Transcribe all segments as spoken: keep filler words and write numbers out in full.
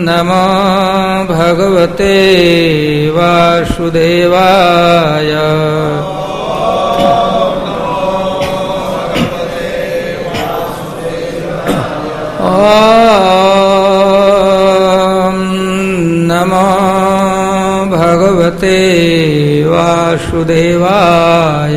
नमो भगवते वासुदेवाय। ॐ नमो भगवते वासुदेवाय।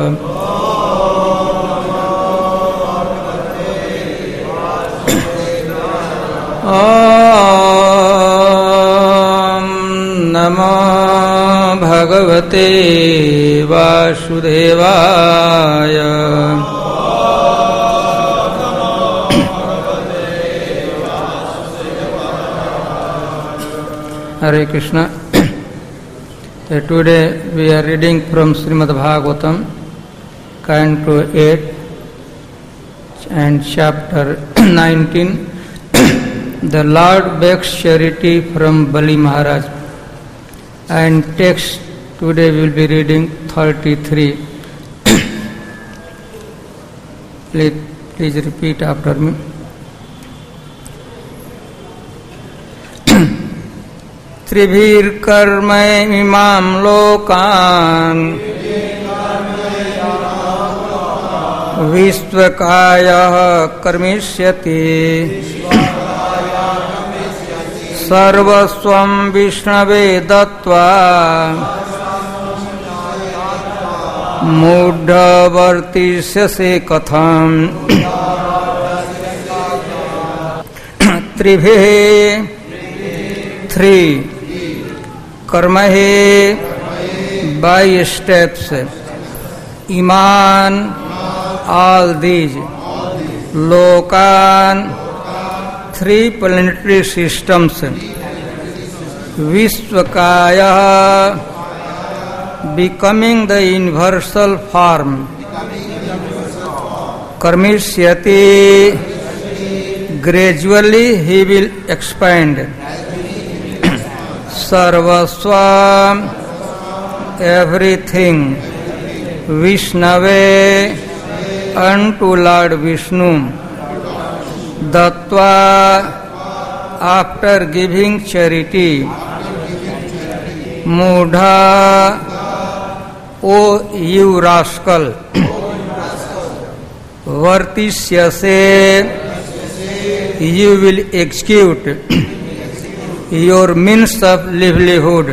ॐ नमो भगवते वासुदेवाय। Hare Krishna. Today we are reading from Srimad Bhagavatam, Canto eight and chapter nineteen. The Lord begs charity from Bali Maharaj, and text today we will be reading thirty-three. please, please repeat after me. त्रिभिर कर्मै इमाम लोकान् विश्वकायः कर्मिष्यति सर्वस्वं विष्णवे दत्त्वा मूढवर्तिष्यसे कथम्। त्रिभिः three कर्महि by steps, iman all these, lokan three planetary systems, vishwakaya becoming the universal form, karmishyati gradually he will expand, sarvasva everything, Vishnave unto Lord Vishnu, Dattva after giving charity, Mudha O you rascal, Vartisyase you will execute your means of livelihood,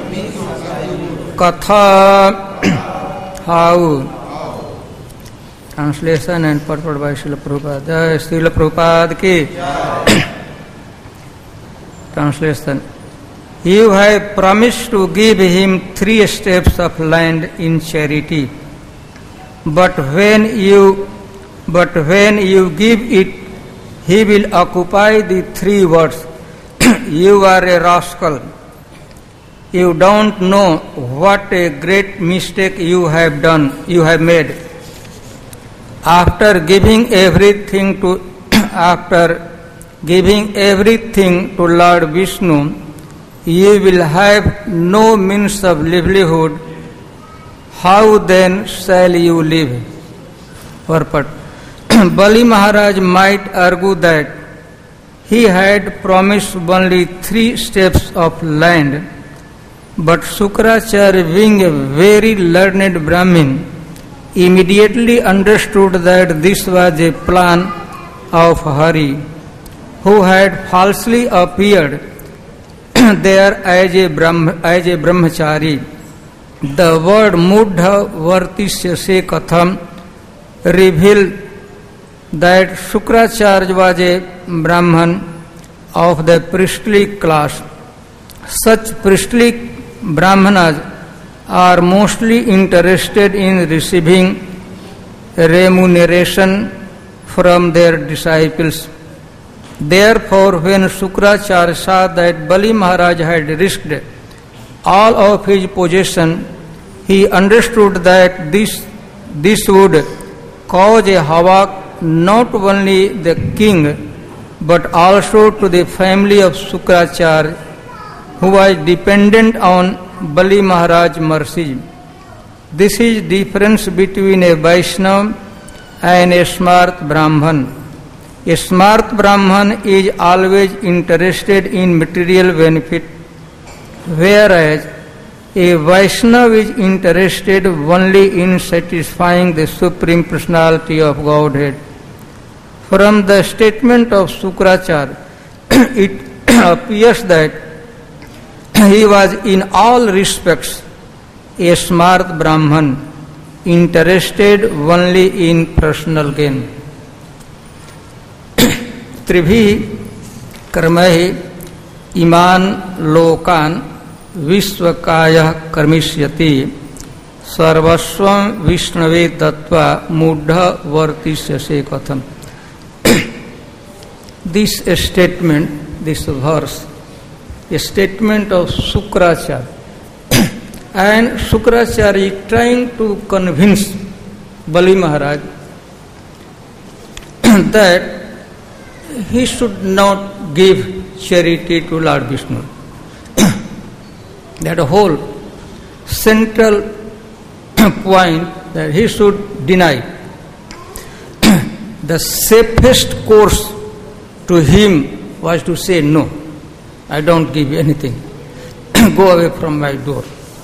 Katha how. Translation and purport by Srila Prabhupada. Jai Srila Prabhupada ki. Translation. You have promised to give him three steps of land in charity, but when you but when you give it, he will occupy the three words. You are a rascal. You don't know what a great mistake you have done, you have made. After giving everything to after giving everything to Lord Vishnu, you will have no means of livelihood. How then shall you live? Purport. Bali Maharaj might argue that he had promised only three steps of land, but Shukracharya, being a very learned Brahmin, immediately understood that this was a plan of Hari, who had falsely appeared there as a, Brahm, as a brahmachari. The word Mudha Vartisyase Katham revealed that Shukracharya was a Brahman of the priestly class. Such priestly Brahmanas are mostly interested in receiving remuneration from their disciples. Therefore, when Shukracharya saw that Bali Maharaj had risked all of his possession, he understood that this, this would cause a havoc not only the king but also to the family of Shukracharya, who was dependent on Bali Maharaj's mercy. This is difference between a Vaishnava and a smart Brahman. A smart Brahman is always interested in material benefit, whereas a Vaishnava is interested only in satisfying the Supreme Personality of Godhead. From the statement of Sukracharya, it appears that he was in all respects a smart Brahman, interested only in personal gain. Tribhi karmahi iman lokan vishvakaya karmishyati sarvasvam vishnave tattva mudha vartisyase katham. This statement, this verse, a statement of Sukracharya, and Sukracharya is trying to convince Bali Maharaj that he should not give charity to Lord Vishnu. That whole central point that he should deny. The safest course to him was to say, no, I don't give you anything. Go away from my door.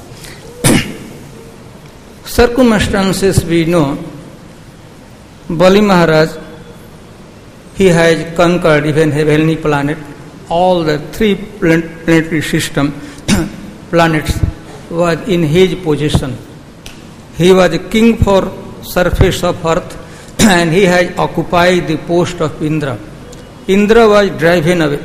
Circumstances we know, Bali Maharaj, he has conquered even heavenly planet, all the three planetary system planets was in his possession. He was a king for surface of earth and he has occupied the post of Indra. Indra was driven away.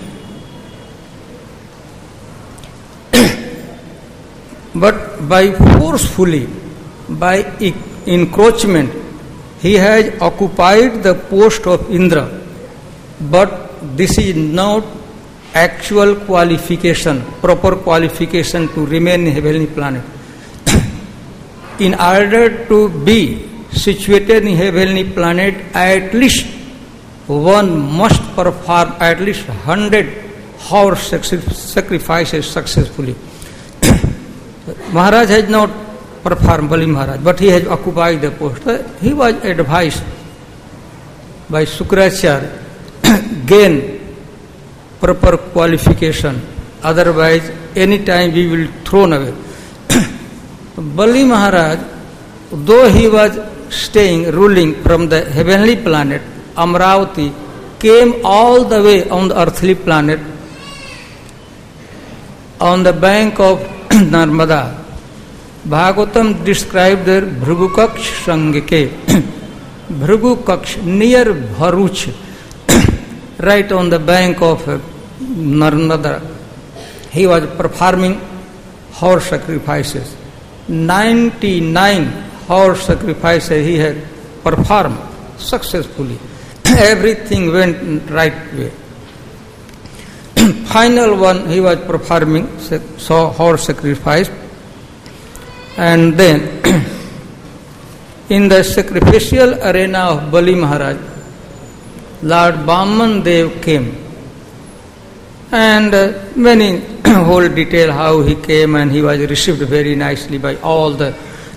But by forcefully, by encroachment, he has occupied the post of Indra. But this is not actual qualification, proper qualification to remain in heavenly planet. In order to be situated in heavenly planet, at least one must perform at least hundred horse sacrifices successfully. Maharaj has not performed, Bali Maharaj, but he has occupied the post. He was advised by Sukracharya, gain proper qualification, otherwise any time we will thrown away. Bali Maharaj, though he was staying, ruling from the heavenly planet, Amravati, came all the way on the earthly planet, on the bank of Narmada. Bhagavatam described there Bhrugukaksh Sangike, Bhrugukaksh near Bharuch, right on the bank of Narmada. He was performing horse sacrifices. ninety-nine horse sacrifices he had performed successfully. Everything went right way. Final one he was performing so horse sacrifice, and then in the sacrificial arena of Bali Maharaj, Lord Vaman Dev came, and uh, many whole detail how he came, and he was received very nicely by all the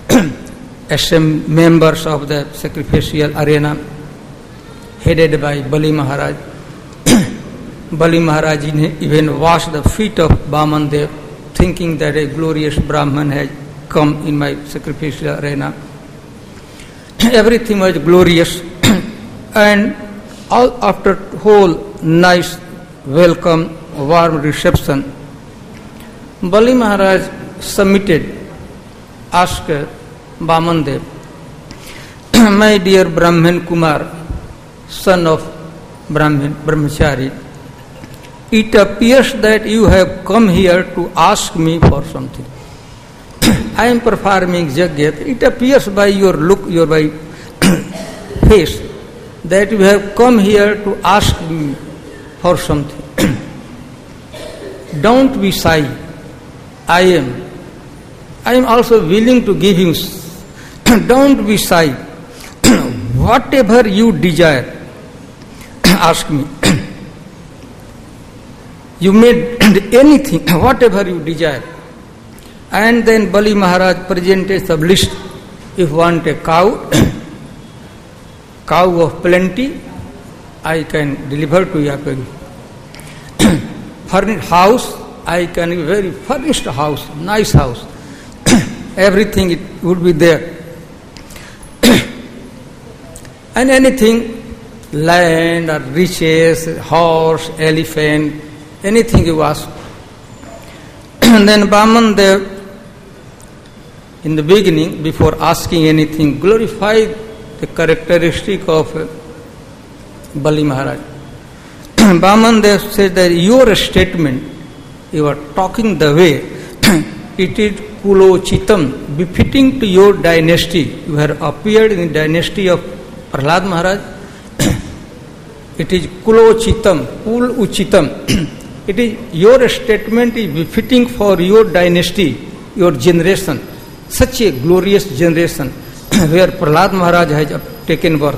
members of the sacrificial arena, headed by Bali Maharaj. Bali Maharaj even washed the feet of Vaman Dev, thinking that a glorious Brahman has come in my sacrificial arena. Everything was glorious, and all after whole nice welcome, warm reception, Bali Maharaj submitted, asked Vaman Dev, my dear Brahman Kumar, son of Brahmin, Brahmachari, it appears that you have come here to ask me for something. I am performing Jagyat. It appears by your look, your by face, that you have come here to ask me for something. Don't be shy. I am. I am also willing to give you. Don't be shy. Whatever you desire, ask me. You may anything, whatever you desire. And then Bali Maharaj presented the list. If you want a cow, cow of plenty, I can deliver to you. Furnished house, I can give very furnished house, nice house. Everything it would be there. And anything, land or riches, horse, elephant, anything you ask. And then Vaman Dev, in the beginning, before asking anything, glorified the characteristic of Bali Maharaj. Vaman Dev says that your statement, you are talking the way, it is kulochitam, befitting to your dynasty. You have appeared in the dynasty of Prahlad Maharaj. It is kulochitam, kul uchitam. It is your statement is befitting for your dynasty, your generation. Such a glorious generation where Prahlad Maharaj has taken birth.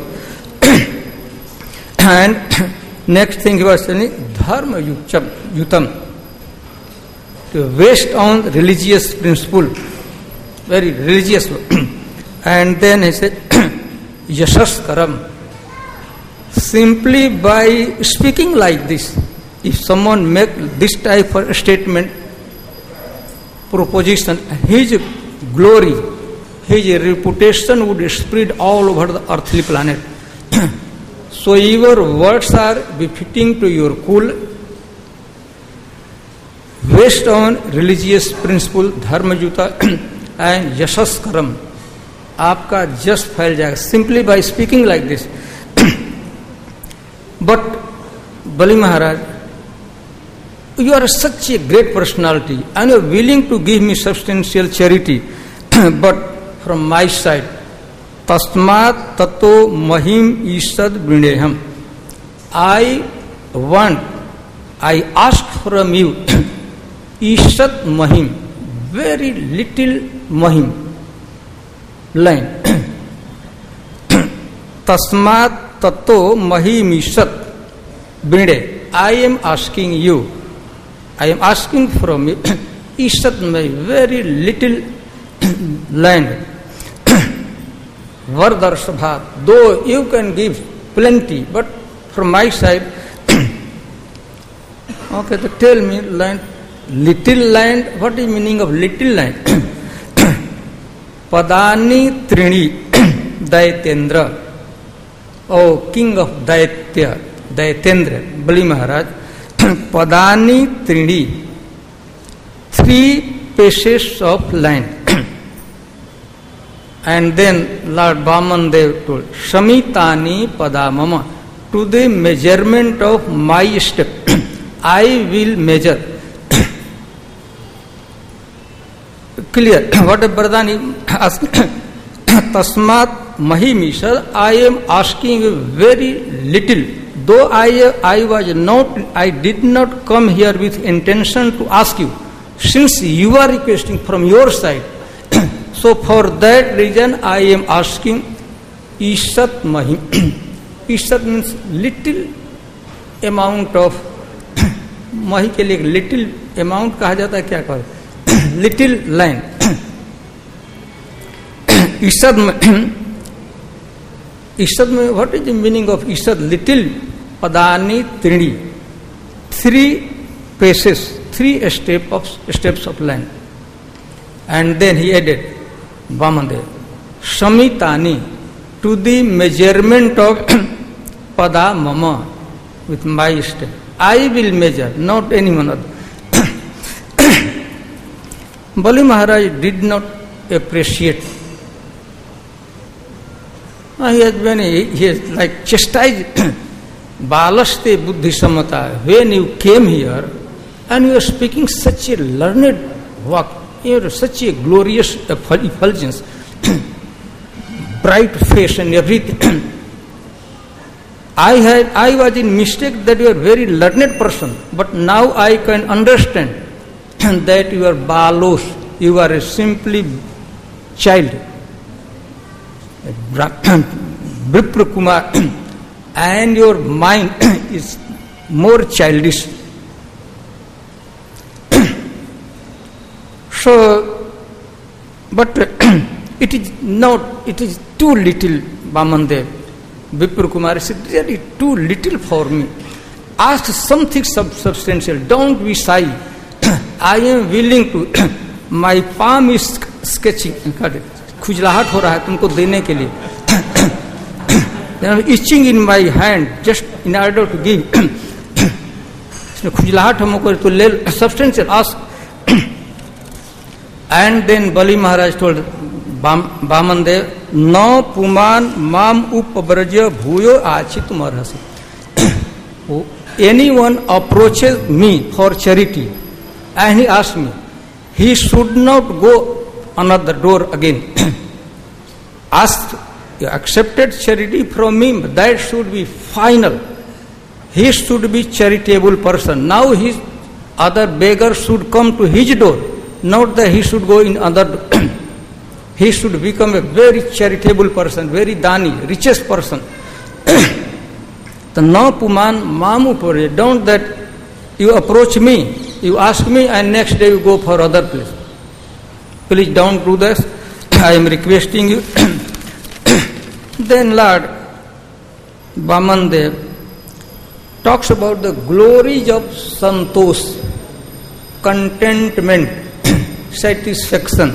And next thing he was saying, dharma yutam, to waste on religious principle, very religious. And then he said, yashas karam. Simply by speaking like this, if someone make this type of statement, proposition, his glory, his reputation would spread all over the earthly planet. So your words are befitting to your kul, based on religious principle, dharma juta and yashas karam. Aapka just फैल जाएगा simply by speaking like this. But Bali Maharaj, you are such a great personality and you are willing to give me substantial charity. But from my side, tasmat tato mahim ishad vrineham. I want, I ask from you, ishad mahim, very little mahim, line. Tasmat tato mahim ishad vrine. I am asking you, I am asking from you, ishad my very little land. Vardarsabha, though you can give plenty, but from my side, okay, so tell me, land, little land, what is meaning of little land? Padani Trini Daitendra, oh king of Daitya, Daitendra, Bali Maharaj, Padani Trini, three pieces of land. And then Lord Vaman Dev told, Shamitani Padamama, to the measurement of my step, I will measure. Clear? What a Bardani asked, Tasmat Mahimishad, I am asking you very little. Though I, I was not, I did not come here with intention to ask you, since you are requesting from your side. So for that reason I am asking Ishat Mahim. Ishat means little amount of, Mahi के लिए little amount कहा जाता है, क्या कहा, little land. Ishat में, Ishat में, what is the meaning of Ishat? Little, Padani Trini, three paces, three step of, steps of land. And then he added, Vamandev, Shamitani, to the measurement of Pada Mama, with my step. I will measure, not anyone other. Bali Maharaj did not appreciate. He has been, he has like chastised, Balaste Buddhi Samata, when you came here and you are speaking such a learned work, you have such a glorious effulgence, bright face and everything. I had, I was in mistake that you are a very learned person, but now I can understand that you are balos, you are a simply child, Vipra Kumar, and your mind is more childish. So, but it is not, it is too little, Vamandev. Vipra Kumar said, really too little for me. Ask something sub- substantial. Don't be shy. I am willing to. My palm is sketching. खुजलाहट हो रहा है तुमको देने के लिए. Itching in my hand just in order to give. इसमें खुजलाहट हमको तो ले substantial ask. And then Bali Maharaj told Vamandev, no puman mam upabraja bhuyo achitum arhasi. Anyone approaches me for charity and he asks me, he should not go another door again. Ask, you accepted charity from me, that should be final. He should be charitable person. Now his other beggar should come to his door, not that he should go in other door. He should become a very charitable person, very dani, richest person. The no puman mamu pore, don't that you approach me, you ask me and next day you go for other place. Please don't do this. I am requesting you. Then Lord Vamandev talks about the glories of santosh, contentment, satisfaction.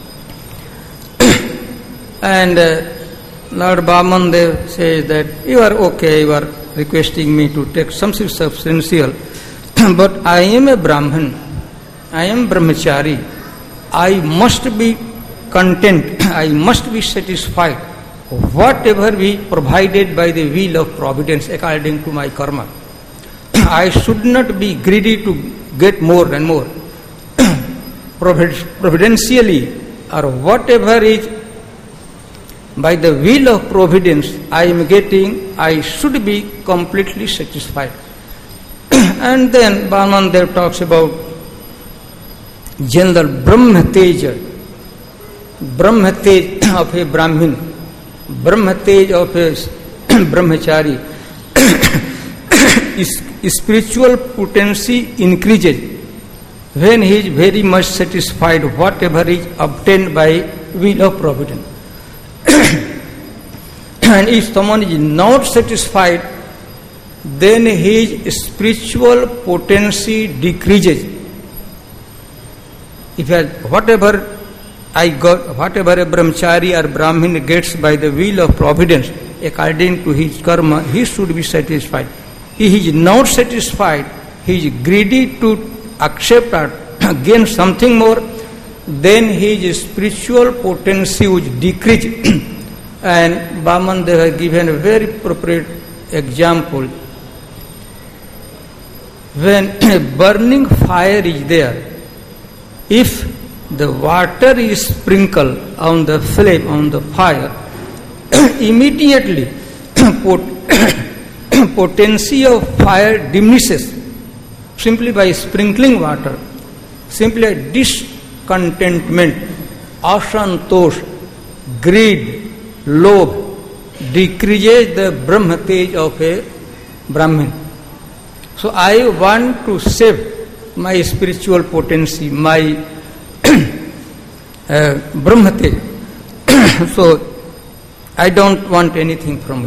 And uh, Lord Vamandev says that you are okay, you are requesting me to take something substantial, but I am a Brahmin, I am brahmachari, I must be content, I must be satisfied, whatever be provided by the will of providence according to my karma. I should not be greedy to get more and more. Providentially, or whatever is by the will of providence I am getting, I should be completely satisfied. And then Vamandev talks about general Brahma Teja, Brahma Tej of a Brahmin, Brahma Tej of a Brahmachari. Spiritual potency increases when he is very much satisfied whatever is obtained by will of providence. And if someone is not satisfied, then his spiritual potency decreases. If whatever I got, whatever a brahmachari or brahmin gets by the will of providence, according to his karma, he should be satisfied. If he is not satisfied, he is greedy to accept or gain something more, then his spiritual potency will decrease. And Vamandev has given a very appropriate example. When a burning fire is there, if the water is sprinkled on the flame, on the fire, immediately potency of fire diminishes simply by sprinkling water. Simply a discontentment, asantosh, greed, lobh decreases the Brahma Tej of a Brahmin. So I want to save my spiritual potency, my uh, Brahma Tej. So I don't want anything from it.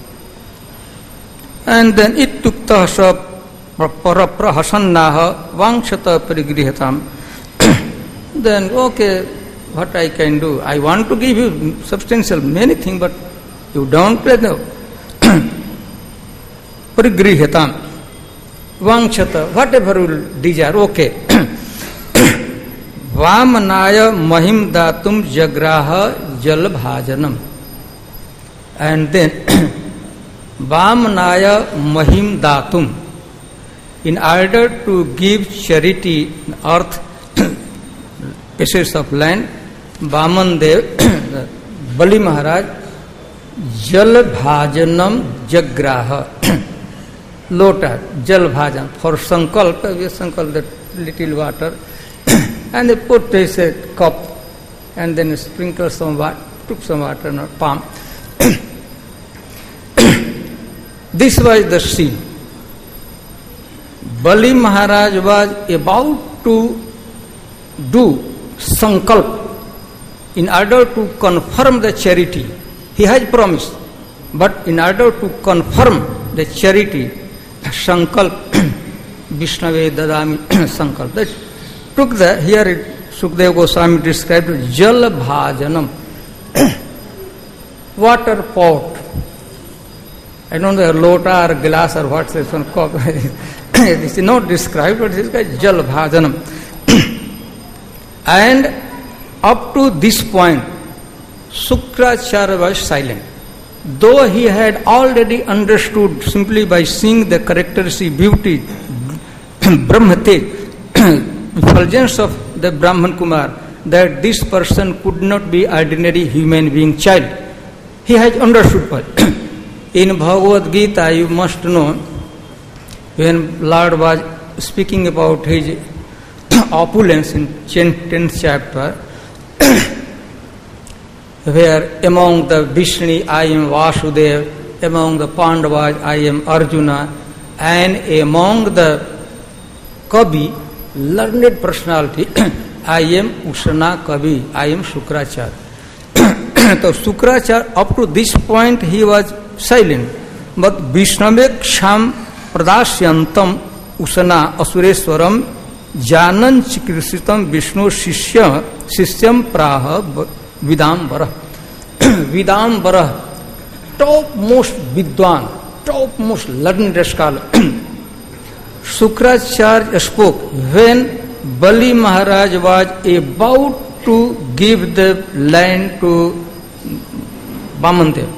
And then ittukta sa paraprahasannaha vangshata parigrihatam. Then okay, what I can do? I want to give you substantial many things, but you don't know. Parigrihatam. Vangshata, whatever you desire, okay. Vamanaya mahim datum jagraha jalbhajanam. And then Vamanaya mahim datum. In order to give charity in earth, pieces of land, Vamandev, Bali Maharaj, jalbhajanam jagraha. Lota, jalbhajan. For sankalpa, we sankalp that little water. And they put this a cup and then sprinkle some water, took some water in a palm. This was the scene. Bali Maharaj was about to do sankalp in order to confirm the charity. He has promised, But in order to confirm the charity, Sankalp, Vishnave Dadami Sankalp, that took the, here it, Sukadeva Goswami described Jal Bhajanam, water pot. I don't know, a lota or glass or what's this one called. This is not described, but this is Jal Bhajanam. And up to this point, Sukracharya was silent. Though he had already understood simply by seeing the characteristic beauty, Brahmate, effulgence of the Brahman Kumar, that this person could not be ordinary human being child. He has understood. In Bhagavad Gita, you must know, when Lord was speaking about his opulence in tenth chapter, where among the Vishnu I am Vasudeva, among the Pandavas I am Arjuna, and among the Kavi, learned personality, I am Usana Kavi, I am Sukracharya. So Sukracharya, up to this point he was silent, but Vishnave Ksham Pradasyantam Usana Asureswaram Janan Chikrisitam Vishnu Shishya Sishyam Praha Vidambara. Vidambara, topmost Vidwan, topmost learned scholar. Sukracharya spoke when Bali Maharaj was about to give the land to Vamandev.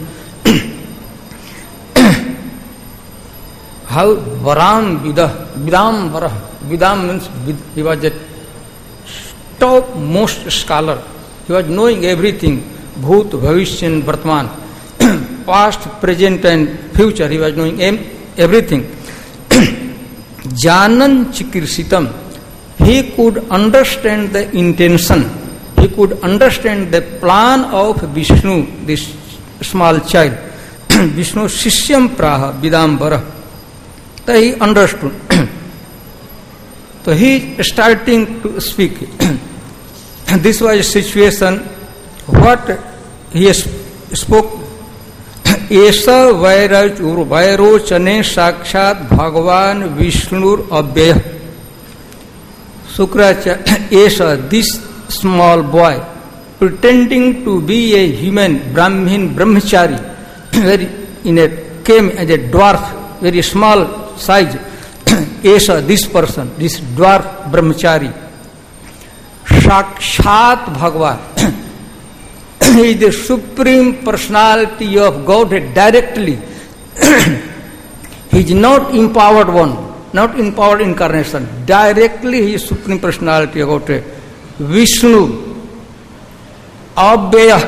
How Varam Vida, Vidambara, Vidam means he was a topmost scholar. He was knowing everything, Bhut, Bhavishyan, Vartman, past, present and future. He was knowing everything. Janan Chikirsitam, he could understand the intention, he could understand the plan of Vishnu, this small child. Vishnu Sishyam Praha Vidambara. So he understood. So he starting to speak. This was a situation, what he spoke. Esa Vairochane Sakshat Bhagavan Vishnur Abhyaya. Sukracharya, Esa, this small boy, pretending to be a human Brahmin Brahmachari, very in a came as a dwarf, very small size. Esa, this person, this dwarf Brahmachari, Sakshat Bhagavan. He is the supreme personality of Godhead directly. He is not empowered one, not empowered incarnation. Directly he is supreme personality of Godhead. Vishnu, Abhyaya.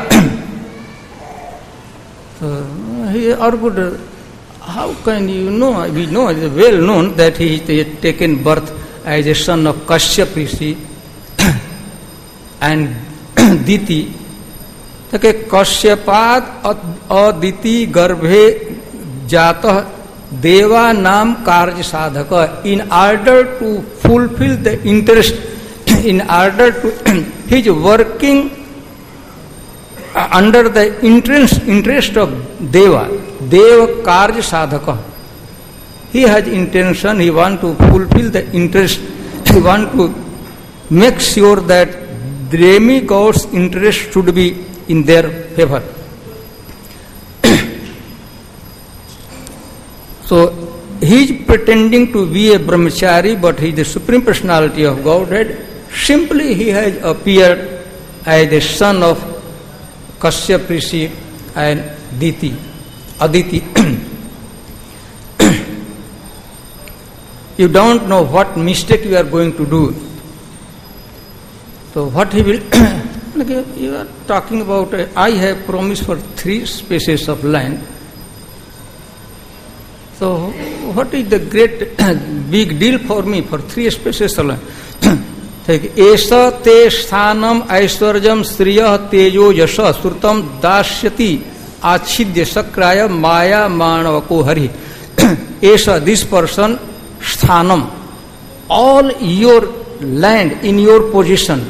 So he argued, how can you know? We know, it is well known that he has taken birth as a son of Kashyap Rishi and Diti. Okay, Kashyapad Aditi Garbhe Jata Deva Nam Karja Sadhaka. In order to fulfill the interest, in order to, he is working under the interest, interest of Deva, Deva Karja Sadhaka. He has intention, he wants to fulfill the interest, he wants to make sure that demigods' interest should be in their favor. So he is pretending to be a brahmachari, but he is the supreme personality of Godhead. Simply he has appeared as the son of Kashyap Rishi and Diti, Aditi. You don't know what mistake you are going to do. So what he will, you are talking about, uh, I have promised for three spaces of land. So what is the great big deal for me for three spaces of land? Esa te sthanam aishwarjam striya tejo yasha srutam dasyati achidya sakraya maya manavako hari. Esa, this person, sthanam, all your land in your possession,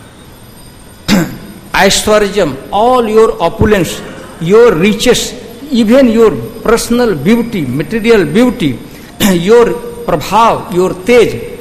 aishwarjam, all your opulence, your riches, even your personal beauty, material beauty, your prabhav, your tej,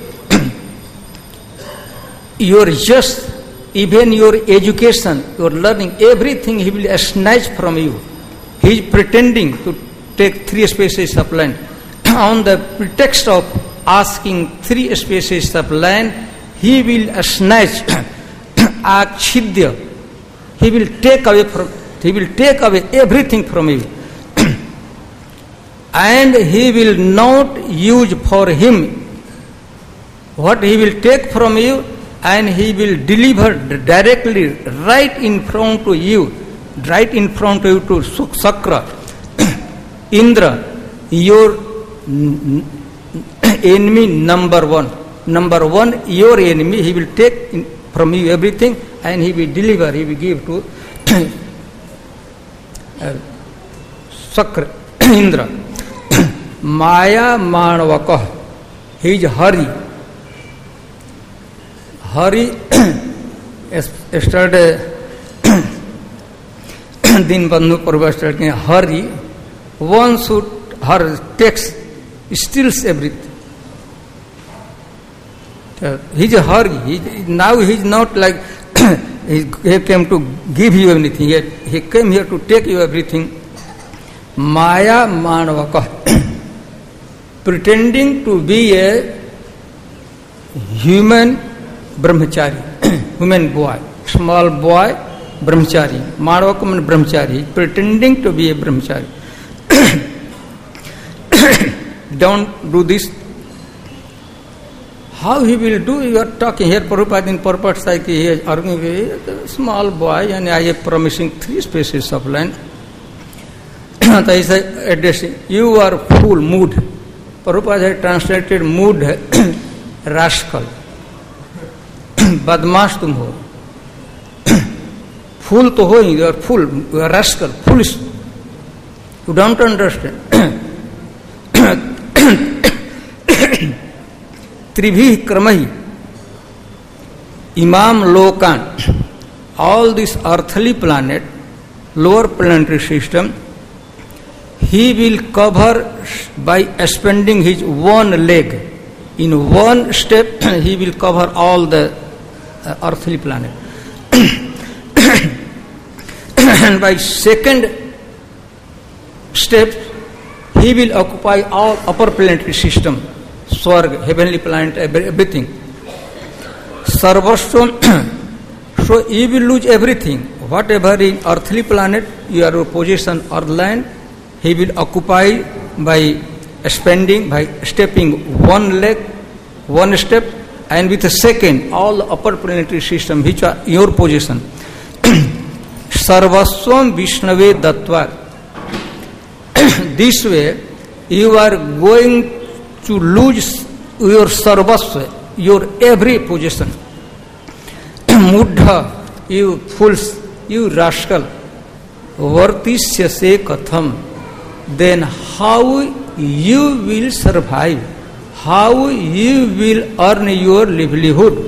your just, even your education, your learning, everything he will snatch from you. He is pretending to take three spaces of land. On the pretext of asking three spaces of land, he will snatch akshidya. He will take away from, he will take away everything from you. And he will not use for him what he will take from you, and he will deliver directly right in front of you, right in front of you to Sakra, Indra, your enemy number one. Number one, your enemy, he will take in, from you everything, and he will deliver, he will give to uh, Sakra, Indra. Maya Manavaka, he is Hari. Hari started Dinbandhu Prabhu started Hari. One should her takes steals everything. Uh, he is a Hari. He, now he is not like he, he came to give you anything. He, he came here to take you everything. Maya Manavaka, pretending to be a human brahmachari, human boy, small boy, brahmachari. Manavaka means brahmachari, pretending to be a brahmachari. Don't do this. How he will do? You are talking here, Prabhupada in Purport Psyche, he is arguing with a small boy, and I am promising three spaces of land. So he said, addressing, you are fool, mood. Prabhupada had translated mood, rascal. बदमाश तुम हो, fool तो हो ही, you are fool, you are rascal, foolish. You don't understand. Tribhi kramahi, Imam Lokan, all this earthly planet, lower planetary system, he will cover by expanding his one leg. In one step, he will cover all the uh, earthly planet. And by second step, he will occupy all upper planetary system, Swarg, heavenly planet, everything. Sarvasvam, so you will lose everything. Whatever in earthly planet, your position or land, he will occupy by expanding, by stepping one leg, one step, and with a second, all the upper planetary system which are your position. Sarvasvam Vishnave Dattva. This way, you are going to lose your sarvasva, your every position. Muddha, you fools, you rascal. Vartisya se katham. Then how you will survive? How you will earn your livelihood?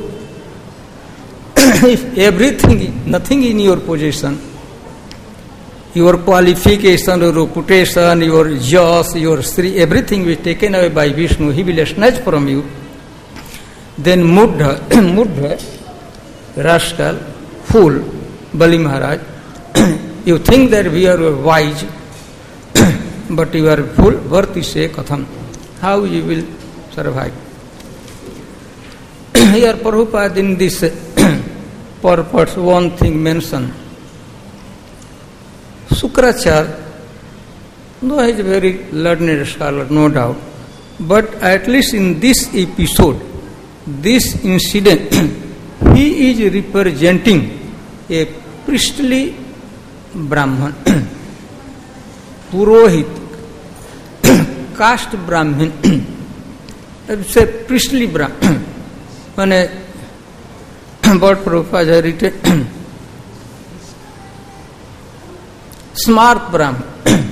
If everything, nothing in your possession, your qualification, your reputation, your jas, your sri, everything is taken away by Vishnu, he will snatch from you. Then Muddha, Muddha, rascal, fool, Bali Maharaj, you think that we are wise, but you are fool, Varti se katham. How you will survive? Here Prabhupada in this purpose one thing mentioned. Sukracharya, though he is a very learned scholar, no doubt, but at least in this episode, this incident, he is representing a priestly Brahman, Purohit, caste Brahmin. It's a priestly Brahman. When a what Prabhupada has written, smart Brahman.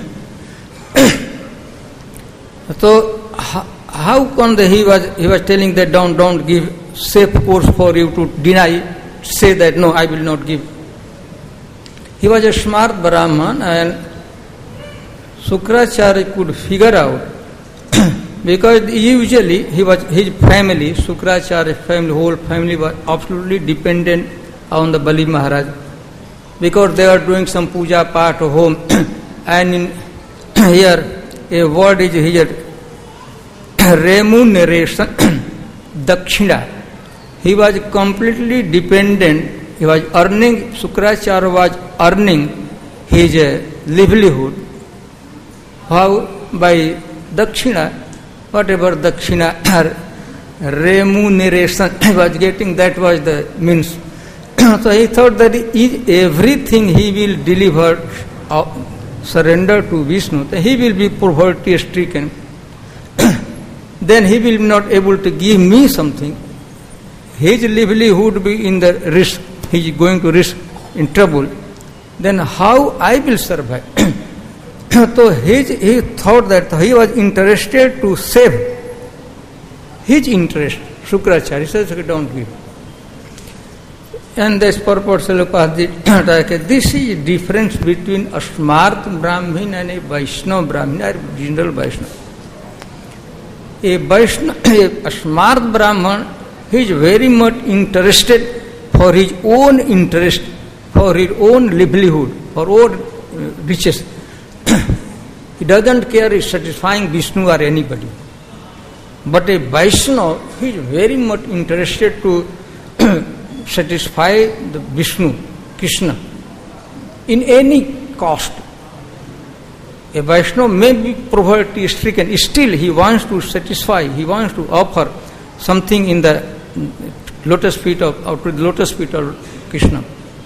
So how come the, he was he was telling that don't don't give safe course for you to deny, say that no, I will not give. He was a smart Brahman, and Shukracharya could figure out, because usually he was, his family, Shukracharya family, whole family was absolutely dependent on the Bali Maharaj, because they are doing some puja part at home, and in here a word is here, remuneration, dakshina. He was completely dependent, he was earning, Shukracharya was earning his uh, livelihood. How? By dakshina, whatever dakshina or remuneration he was getting, that was the means. So he thought that everything he will deliver, uh, surrender to Vishnu, then he will be poverty stricken. Then he will not able to give me something. His livelihood would be in the risk. He is going to risk in trouble. Then how I will survive? So his, he thought that he was interested to save his interest. Shukracharya, he says, don't give. And this purport Srila this is difference between a smart Brahmin and a Vaishnava Brahmin, or general Vaishnava. A Vaishnava, a smart Brahman, he is very much interested for his own interest, for his own livelihood, for own riches. He doesn't care if satisfying Vishnu or anybody. But a Vaishnava, he is very much interested to satisfy the Vishnu, Krishna, in any cost. A Vaishnava may be poverty stricken, still he wants to satisfy, he wants to offer something in the lotus feet of, or to the lotus feet of Krishna.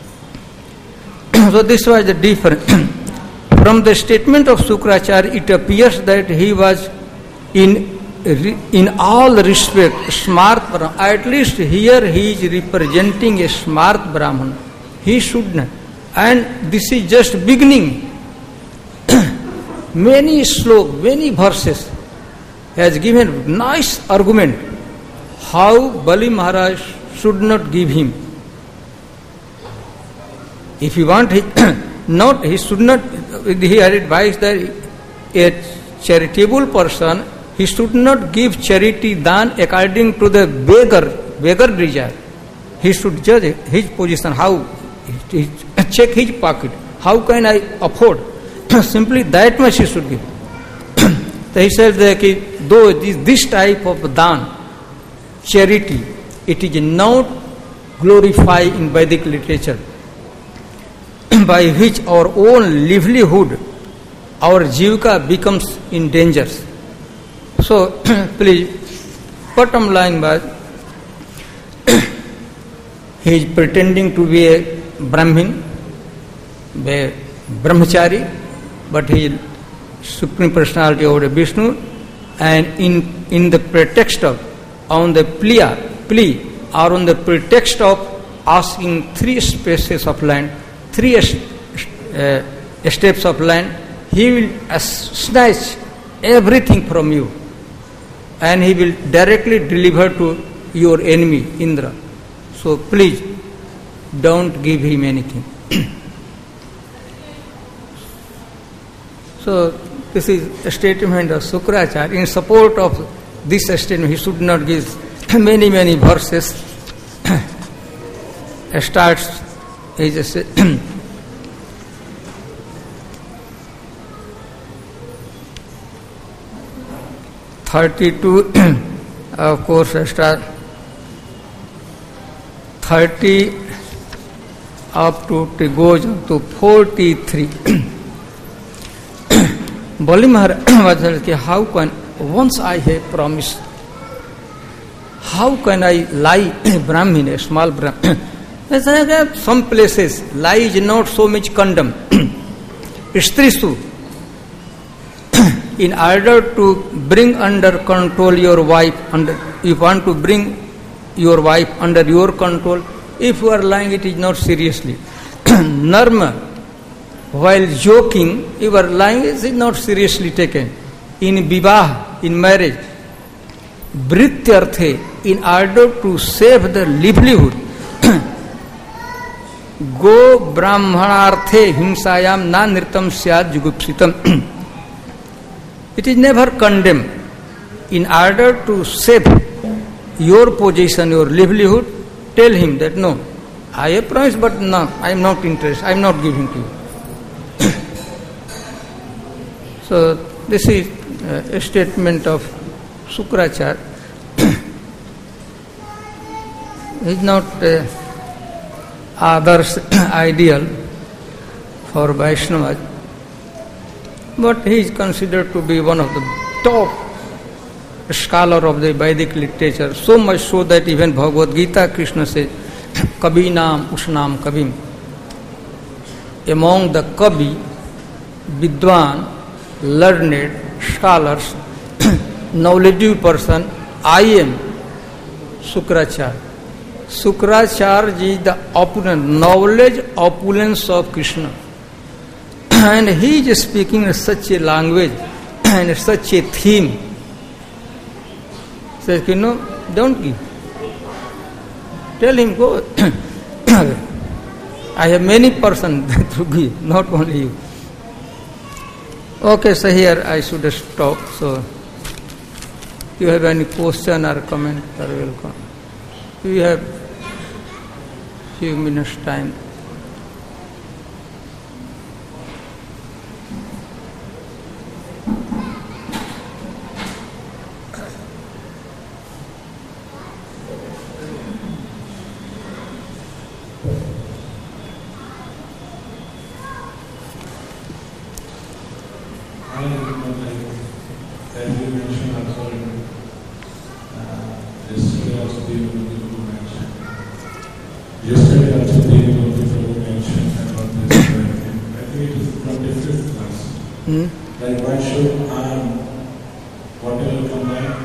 So this was the difference. From the statement of Shukracharya, it appears that he was in in all respect smart Brahman. At least here he is representing a smart Brahman. He should not. And this is just beginning. Many slok, many verses has given nice argument how Bali Maharaj should not give him. If you want, he not he should not. He had advised that a charitable person, he should not give charity dan according to the beggar beggar desire. He should judge his position. How he, check his pocket. How can I afford? Simply that much he should give. So he says that though this, this type of dan, charity, it is not glorified in Vedic literature, by which our own livelihood, our jivka becomes in danger. So please, bottom line was, he is pretending to be a Brahmin, a brahmachari, but he is Supreme Personality of the Vishnu, and in in the pretext of, on the plea, plea or on the pretext of asking three spaces of land, three uh, steps of land, he will uh, snatch everything from you, and he will directly deliver to your enemy, Indra. So please, don't give him anything. So this is a statement of Shukracharya. In support of this statement, he should not give many, many verses. Starts, he just said, thirty-two, of course, start thirty up to, it goes to forty-three. Bali Maharaj was saying, how can, once I have promised, how can I lie a Brahmin, a small Brahmin? Some places lie is not so much condemned. Strisu, in order to bring under control your wife, under, you want to bring your wife under your control, if you are lying, it is not seriously. Narma, while joking, you are lying, it is not seriously taken. In vivah, in marriage, vrityarthe, in order to save the livelihood, go brahmanarthe himsayam na nirtam syad jugupsitam. It is never condemned. In order to save your position, your livelihood, tell him that no, I have promised, but no, I am not interested, I am not giving to you. So this is a statement of Sukracharya. He is not uh, others ideal for Vaishnavas, but he is considered to be one of the top scholar of the Vedic literature, so much so that even Bhagavad Gita, Krishna says, Kabinam Ushnam Kabim. Among the Kabi, Vidwan, learned, scholars, knowledgeable person, I am Sukracharya. Sukracharya is the opulence, knowledge opulence of Krishna. And he is speaking in such a language and such a theme. Says, you know, don't give. Tell him, go. I have many persons to give, not only you. Okay, so here I should stop. So, if you have any question or comment, you are welcome. We have few minutes time. Hmm? Like why should I, whatever combine?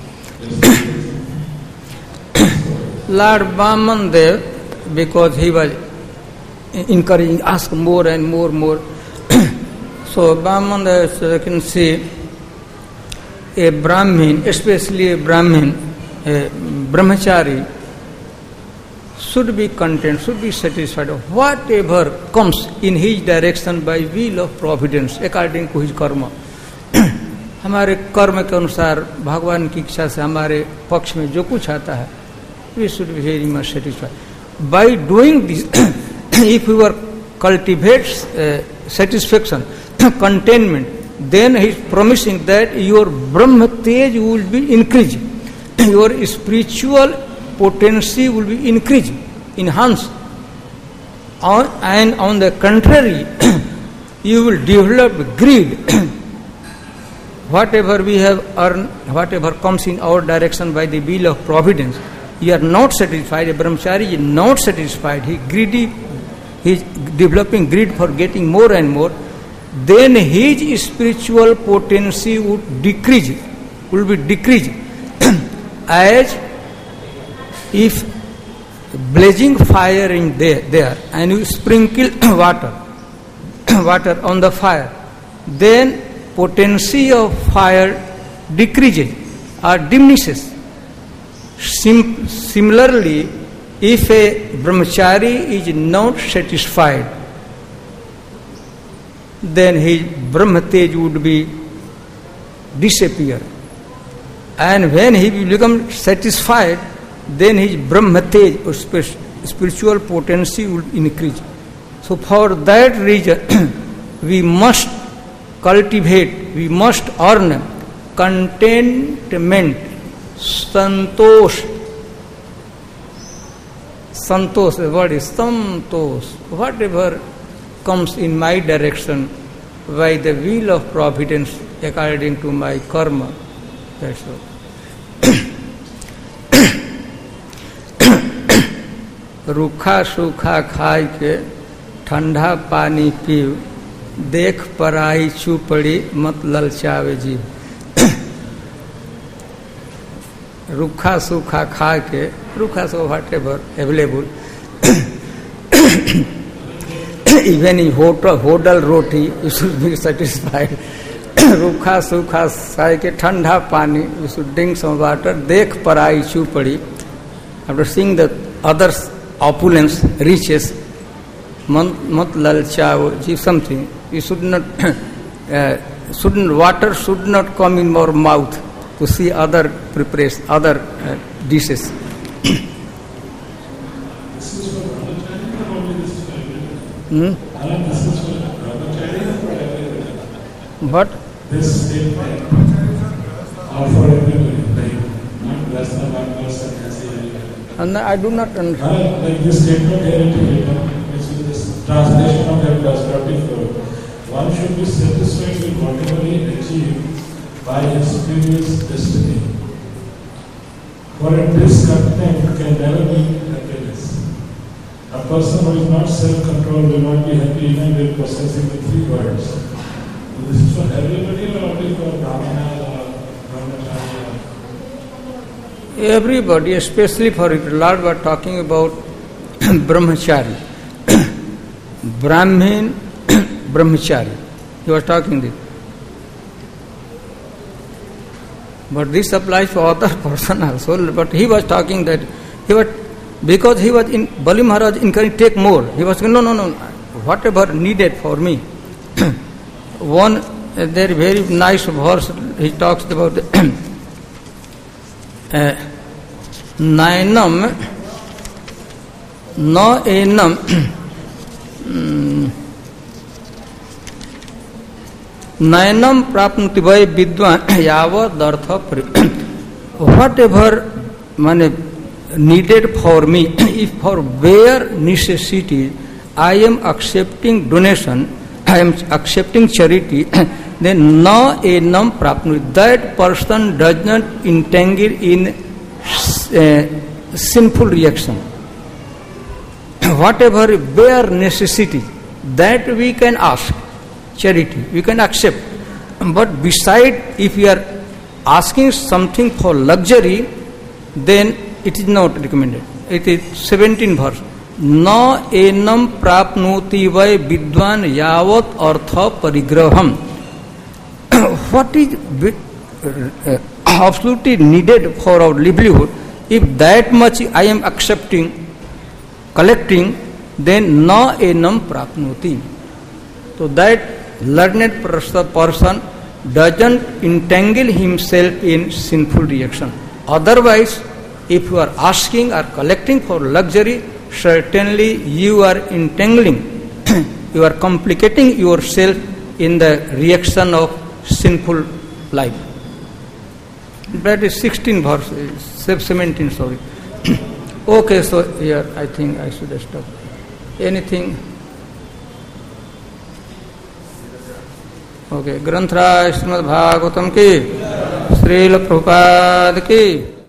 Lord Vaman Dev, because he was encouraging, ask more and more, more. So Vaman Dev, so you can see a Brahmin, especially a Brahmin, a Brahmachari, should be content, should be satisfied of whatever comes in his direction by will of providence, according to his karma. हमारे कर्म के अनुसार भगवान की इच्छा से हमारे पक्ष में जो कुछ आता है, we should be very much satisfied. By doing this, if we were cultivates uh, satisfaction, contentment, then he is promising that your Brahma Tej will be increased, your spiritual potency will be increased, enhanced. On, and on the contrary, you will develop greed. Whatever we have earned, whatever comes in our direction by the will of providence, you are not satisfied. A brahmachari is not satisfied. He greedy, he is developing greed for getting more and more. Then his spiritual potency would decrease, will be decreased, as if blazing fire in there, there and you sprinkle water, water on the fire, then potency of fire decreases or diminishes. Sim- similarly, if a brahmachari is not satisfied, then his brahmatej would be disappear. And when he will become satisfied, then his brahmatej or spiritual potency will increase. So for that reason, we must cultivate, we must earn contentment, santosh. Santosh, the word is santosh. Whatever comes in my direction by the will of providence according to my karma, that's all. रूखा सूखा खाई के ठंडा पानी पीव, देख पराई चुपड़ी मत ललचावे जीव. रूखा सूखा खा के, रूखा सूखा whatever available, even in hotel, hotel roti, you should be satisfied. रूखा सूखा खाई के ठंडा पानी, you should drink some water. देख पराई चुपड़ी, after seeing the others opulence, riches, mat lalchao, something. You should not uh, shouldn't, water should not come in our mouth to see other preparation, other uh, dishes. hmm? What? This statement are for everybody, like not less than one person has everybody. And I do not understand. Uh, like this statement here, which is this translation of that verse forty-four. One should be satisfied with whatever he achieved by his previous destiny. For a discontent can never be happiness. A person who is not self-controlled will not be happy even with possessing the three words. So this is for everybody or only for Brahmana or Brahmacharya? Everybody, especially for it. Lord was talking about Brahmachari. Brahmin, Brahmachari. He was talking this. But this applies for other person also. But he was talking that he was, because he was in, Bali Maharaj encouraged, take more. He was saying, no, no, no, whatever needed for me. One, uh, there very nice verse, he talks about uh, Nainam, no enam, Nainam prapnuti vai vidwan yavad artha pri. Whatever mane, needed for me, if for bare necessity I am accepting donation, I am accepting charity, then na enam prapnuti. That person does not entangle in uh, sinful reaction. Whatever bare necessity, that we can ask. Charity, we can accept. But beside, if we are asking something for luxury, then it is not recommended. It is seventeenth verse. Na enam prapnoti vai vidwan yavat artha parigraham. What is uh, absolutely needed for our livelihood, if that much I am accepting, collecting, then na enam prapnoti. So that learned person doesn't entangle himself in sinful reaction. Otherwise, if you are asking or collecting for luxury, certainly you are entangling, you are complicating yourself in the reaction of sinful life. That is sixteen verse, seventeen, sorry. Okay, so here I think I should stop. Anything? Okay, Granthra Srimad Bhagavatam ki, Srila Prabhupada ki.